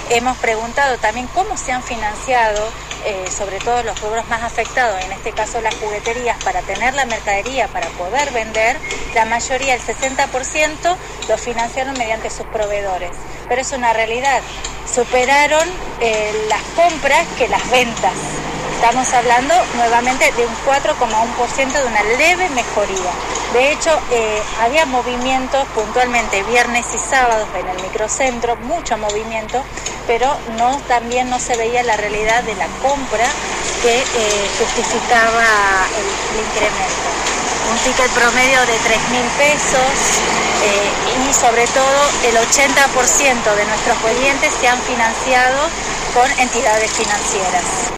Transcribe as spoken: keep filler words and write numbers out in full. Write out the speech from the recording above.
hemos preguntado también cómo se han financiado, eh, sobre todo los rubros más afectados, en este caso las jugueterías, para tener la mercadería, para poder vender. La mayoría, el sesenta por ciento, lo financiaron mediante sus proveedores. Pero es una realidad, superaron eh, las compras que las ventas. Estamos hablando nuevamente de un cuatro coma uno por ciento, de una leve mejoría. De hecho, eh, había movimientos puntualmente viernes y sábados en el microcentro, mucho movimiento, pero no, también no se veía la realidad de la compra que eh, justificaba el, el incremento. Un ticket promedio de tres mil pesos eh, y sobre todo el ochenta por ciento de nuestros clientes se han financiado con entidades financieras.